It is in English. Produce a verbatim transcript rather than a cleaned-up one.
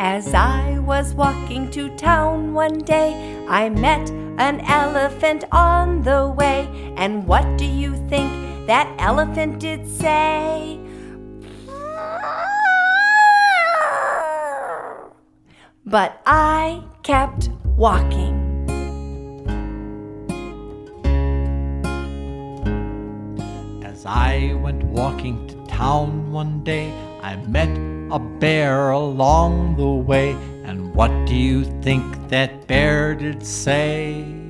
As I was walking to town one day, I met an elephant on the way. And what do you think that elephant did say? But I kept walking. As I went walking to town one day, I met a bear along the way. And what do you think that bear did say?